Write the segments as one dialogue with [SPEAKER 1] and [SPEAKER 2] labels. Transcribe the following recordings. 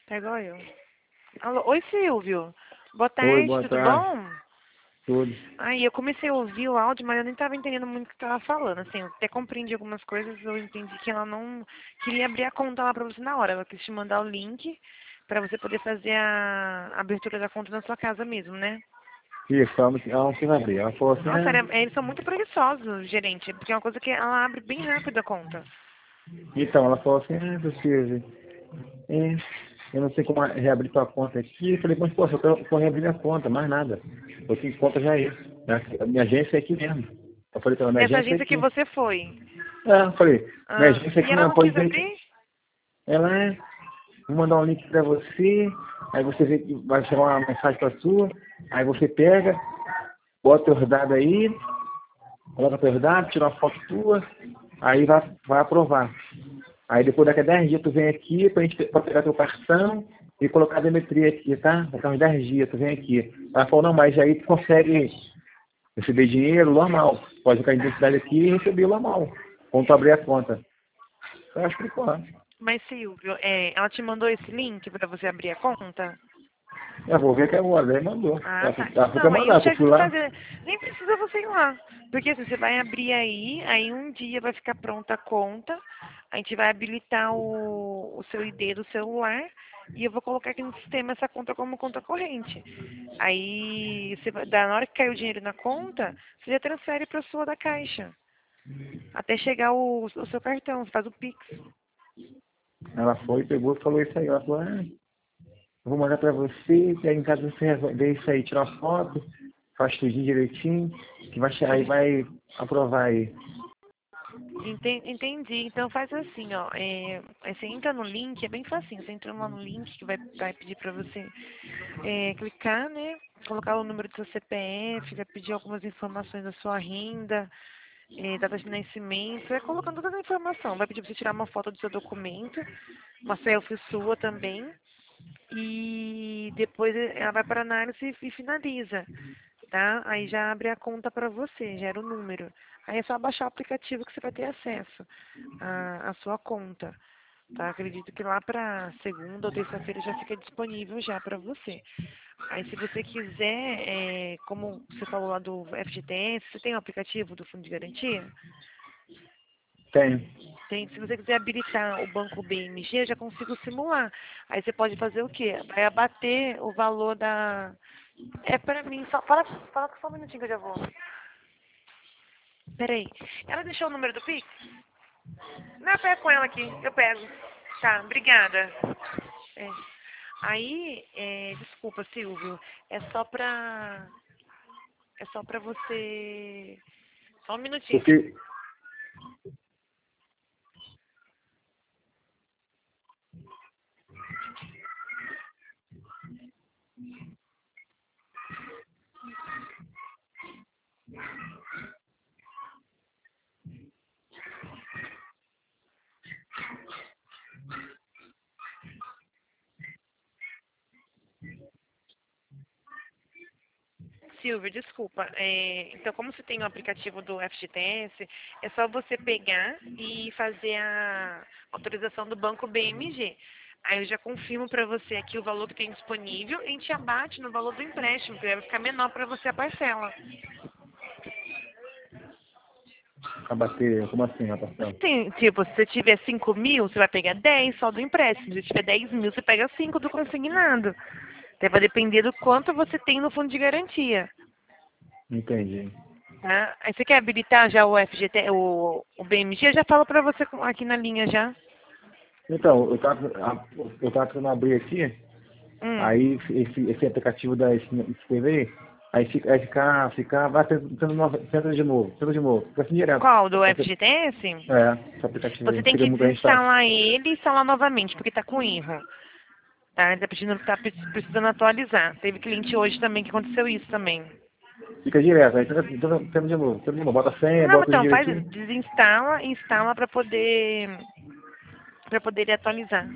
[SPEAKER 1] Tá igual eu. Alô, oi, Silvio. Boa
[SPEAKER 2] Oi,
[SPEAKER 1] tarde,
[SPEAKER 2] boa
[SPEAKER 1] tudo
[SPEAKER 2] tarde.
[SPEAKER 1] bom?
[SPEAKER 2] Tudo.
[SPEAKER 1] Aí eu comecei a ouvir o áudio, mas eu nem estava entendendo muito o que estava falando. Assim, eu até compreendi algumas coisas, eu entendi que ela não queria abrir a conta lá para você na hora. Ela quis te mandar o link para você poder fazer a abertura da conta na sua casa mesmo, né?
[SPEAKER 2] Isso, ela não quis abrir. Ela falou assim,
[SPEAKER 1] Nossa, eles são muito preguiçosos, gerente, porque é uma coisa que ela abre bem rápido a conta.
[SPEAKER 2] então, ela falou assim, Silvio, é, eu não sei como reabrir tua conta aqui. Eu falei, mas poxa, eu tô reabrindo a conta, mais nada. Eu tenho conta já aí. A minha agência é aqui mesmo. Eu falei, então, minha
[SPEAKER 1] Nessa
[SPEAKER 2] agência é
[SPEAKER 1] agência que
[SPEAKER 2] aqui.
[SPEAKER 1] você foi.
[SPEAKER 2] Eu falei, minha
[SPEAKER 1] Ah,
[SPEAKER 2] agência é
[SPEAKER 1] e
[SPEAKER 2] aqui
[SPEAKER 1] ela
[SPEAKER 2] não
[SPEAKER 1] não
[SPEAKER 2] pode
[SPEAKER 1] quis
[SPEAKER 2] ver.
[SPEAKER 1] abrir?
[SPEAKER 2] Ela é, vou mandar um link pra você, aí você vê que vai chegar uma mensagem pra sua, aí você pega, bota os dados aí, coloca teus dados, tira uma foto tua, aí vai aprovar. Aí depois daqui a 10 dias tu vem aqui pra pegar teu cartão e colocar a biometria aqui, tá? Daqui a uns 10 dias tu vem aqui. Ela falou, não, mas aí tu consegue receber dinheiro normal. Pode ficar a identidade aqui e receber normal. Quando tu abrir a conta. Eu acho que pô.
[SPEAKER 1] Mas, Silvio, ela te mandou esse link para você abrir a conta?
[SPEAKER 2] Eu vou ver que agora, aí mandou.
[SPEAKER 1] Ah,
[SPEAKER 2] Ela
[SPEAKER 1] tá.
[SPEAKER 2] foi pra
[SPEAKER 1] Então, aí o
[SPEAKER 2] mandar, que eu
[SPEAKER 1] jeito
[SPEAKER 2] fui
[SPEAKER 1] de
[SPEAKER 2] lá.
[SPEAKER 1] fazer, nem precisa você ir lá. Porque assim, você vai abrir aí um dia vai ficar pronta a conta, a gente vai habilitar o seu ID do celular e eu vou colocar aqui no sistema essa conta como conta corrente. Aí, na hora que cair o dinheiro na conta, você já transfere para a sua da caixa. Até chegar o seu cartão, você faz o Pix.
[SPEAKER 2] Ela foi, pegou e falou isso aí. Ela falou, eu vou mandar pra você, que aí em casa você vê isso aí, tira uma foto, faz tudinho direitinho, que aí vai aprovar aí.
[SPEAKER 1] Entendi. Então faz assim, ó. Aí você entra no link, é bem facinho. Você entra lá no link que vai pedir para você clicar, né? Colocar o número do seu CPF, vai pedir algumas informações da sua renda, data de nascimento, vai colocando toda a informação. Vai pedir para você tirar uma foto do seu documento, uma selfie sua também. E depois ela vai para análise e finaliza, tá? Aí já abre a conta para você, gera o número. Aí é só baixar o aplicativo que você vai ter acesso à sua conta, tá? Acredito que lá para segunda ou terça-feira já fica disponível já para você. Aí se você quiser, como você falou lá do FGTS, você tem o aplicativo do Fundo de Garantia?
[SPEAKER 2] Tem.
[SPEAKER 1] Tem, se você quiser habilitar o banco BMG, eu já consigo simular. Aí você pode fazer o quê? Vai abater o valor da. É para mim, fala só um minutinho que eu já vou. Peraí. Ela deixou o número do Pix? Não, eu pego com ela aqui. Eu pego. Tá, obrigada. É. Aí, desculpa, Silvio. É só pra. É só pra você. Só um minutinho.
[SPEAKER 2] Porque
[SPEAKER 1] Silvio, desculpa. Então, como você tem o aplicativo do FGTS, é só você pegar e fazer a autorização do banco BMG. Aí eu já confirmo para você aqui o valor que tem disponível e a gente abate no valor do empréstimo, que vai ficar menor para você a parcela.
[SPEAKER 2] a bater, como assim, a
[SPEAKER 1] Você
[SPEAKER 2] parcela?
[SPEAKER 1] tem, tipo, se você tiver 5 mil, você vai pegar 10 só do empréstimo. Se você tiver 10 mil, você pega 5 do consignado. Então, vai depender do quanto você tem no fundo de garantia.
[SPEAKER 2] Entendi.
[SPEAKER 1] Tá? Aí você quer habilitar já o FGT, o BMG? Eu já falo pra você aqui na linha já.
[SPEAKER 2] Então, eu tava tentando abrir aqui,
[SPEAKER 1] Hum.
[SPEAKER 2] aí esse aplicativo da escrever, vai tenta de novo, fica assim direto.
[SPEAKER 1] Qual? Do
[SPEAKER 2] Você,
[SPEAKER 1] FGTS?
[SPEAKER 2] esse aplicativo
[SPEAKER 1] Você
[SPEAKER 2] aí,
[SPEAKER 1] tem
[SPEAKER 2] queria
[SPEAKER 1] que
[SPEAKER 2] mudar a gente tá.
[SPEAKER 1] desinstalar ele e instalar novamente, porque tá com erro. Tá? Ele tá pedindo, precisando atualizar. Teve cliente hoje também que aconteceu isso também.
[SPEAKER 2] Fica direto, aí tenta de novo, bota a senha,
[SPEAKER 1] Não,
[SPEAKER 2] bota tudo
[SPEAKER 1] então faz,
[SPEAKER 2] direitinho.
[SPEAKER 1] desinstala e instala para poder ele atualizar.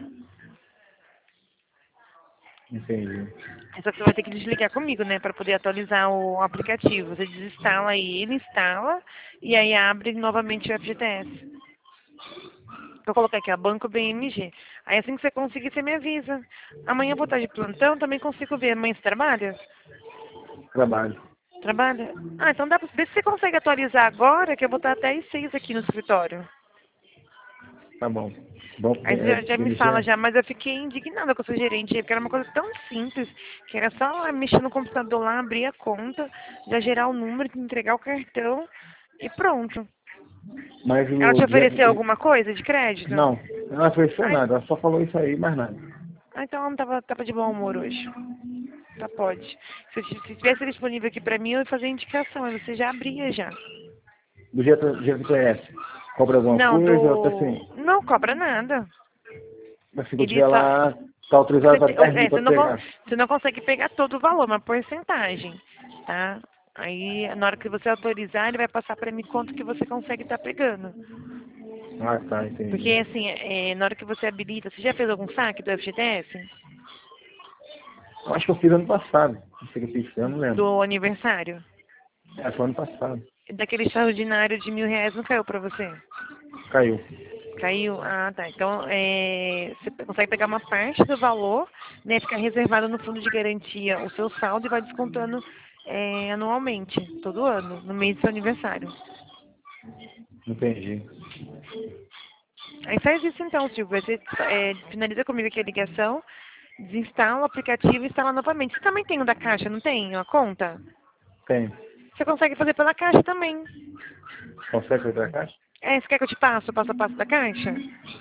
[SPEAKER 2] Entendi.
[SPEAKER 1] Só que você vai ter que desligar comigo, né, para poder atualizar o aplicativo. Você desinstala ele, instala e aí abre novamente o FGTS. Vou colocar aqui, ó, Banco BMG. Aí assim que você conseguir, você me avisa. Amanhã eu vou estar de plantão, também consigo ver. Amanhã você trabalha?
[SPEAKER 2] Trabalho.
[SPEAKER 1] Trabalha? Ah, então dá pra ver se você consegue atualizar agora, que eu vou estar até às 6 aqui no escritório.
[SPEAKER 2] Tá bom. Bom,
[SPEAKER 1] Aí você já me fala
[SPEAKER 2] Jennifer,
[SPEAKER 1] já, mas eu fiquei indignada com o seu gerente, porque era uma coisa tão simples, que era só mexer no computador lá, abrir a conta, já gerar o número, entregar o cartão e pronto.
[SPEAKER 2] mas
[SPEAKER 1] Ela
[SPEAKER 2] o
[SPEAKER 1] te ofereceu
[SPEAKER 2] Jeff,
[SPEAKER 1] alguma coisa de crédito?
[SPEAKER 2] não, ela não ofereceu
[SPEAKER 1] Ah,
[SPEAKER 2] nada, ela só falou isso aí, mais nada.
[SPEAKER 1] então ela não tava de bom humor hoje. Tá, pode. Se tivesse disponível aqui pra mim, eu ia fazer indicação, aí você já abria já.
[SPEAKER 2] Do jeito que conhece. Cobra alguma
[SPEAKER 1] Não,
[SPEAKER 2] coisa, ou tá assim,
[SPEAKER 1] não cobra nada.
[SPEAKER 2] se eu
[SPEAKER 1] Ele
[SPEAKER 2] tiver
[SPEAKER 1] só...
[SPEAKER 2] lá, tá autorizado para 10 mil para pegar.
[SPEAKER 1] você não consegue pegar todo o valor, uma porcentagem, tá? Aí, na hora que você autorizar, ele vai passar pra mim quanto que você consegue estar pegando.
[SPEAKER 2] Ah, tá,
[SPEAKER 1] Porque,
[SPEAKER 2] entendi.
[SPEAKER 1] assim, na hora que você habilita, você já fez algum saque do FGTS?
[SPEAKER 2] Eu acho que eu fiz ano passado. Não sei o que eu fiz, eu não lembro.
[SPEAKER 1] Do aniversário?
[SPEAKER 2] É, foi ano passado.
[SPEAKER 1] Daquele extraordinário de R$ 1.000 não caiu pra você?
[SPEAKER 2] Caiu.
[SPEAKER 1] Caiu? Ah, tá. Então, você consegue pegar uma parte do valor, né, ficar reservado no fundo de garantia o seu saldo e vai descontando anualmente, todo ano, no mês do seu aniversário.
[SPEAKER 2] Entendi.
[SPEAKER 1] Aí faz isso então, Silvia. Você finaliza comigo aqui a ligação, desinstala o aplicativo e instala novamente. Você também tem o da Caixa, não tem? A conta?
[SPEAKER 2] Tem.
[SPEAKER 1] Você consegue fazer pela Caixa também.
[SPEAKER 2] Consegue fazer a caixa?
[SPEAKER 1] Você quer que eu te passe o passo a passo da Caixa?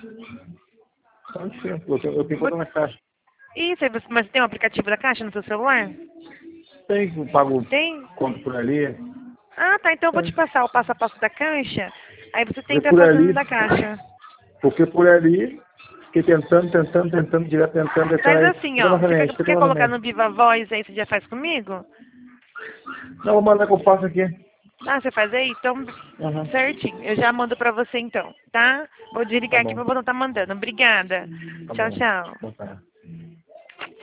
[SPEAKER 2] Pode ser. Eu tenho conta na caixa.
[SPEAKER 1] Isso, mas você tem o aplicativo da Caixa no seu celular?
[SPEAKER 2] Tem, eu pago
[SPEAKER 1] Tem?
[SPEAKER 2] conto por ali.
[SPEAKER 1] Ah, tá. Então eu vou te
[SPEAKER 2] Tem.
[SPEAKER 1] passar o passo a passo da Caixa. Aí você
[SPEAKER 2] Porque
[SPEAKER 1] tenta
[SPEAKER 2] por
[SPEAKER 1] fazendo
[SPEAKER 2] ali,
[SPEAKER 1] da Caixa.
[SPEAKER 2] porque por ali, fiquei tentando, direto tentando,
[SPEAKER 1] Faz
[SPEAKER 2] detalhe.
[SPEAKER 1] assim,
[SPEAKER 2] Fica
[SPEAKER 1] ó. Você
[SPEAKER 2] novamente,
[SPEAKER 1] quer,
[SPEAKER 2] fica
[SPEAKER 1] quer colocar
[SPEAKER 2] novamente.
[SPEAKER 1] no Viva Voz aí, você já faz comigo?
[SPEAKER 2] Não, vou mandar que eu faço aqui.
[SPEAKER 1] Ah, você faz aí? Então,
[SPEAKER 2] Uhum.
[SPEAKER 1] certinho. Eu já mando pra você então, tá? Vou
[SPEAKER 2] Tá
[SPEAKER 1] desligar aqui
[SPEAKER 2] bom.
[SPEAKER 1] pra você não tá mandando. Obrigada.
[SPEAKER 2] Tá
[SPEAKER 1] Tchau,
[SPEAKER 2] bom.
[SPEAKER 1] tchau.
[SPEAKER 2] Boa tarde.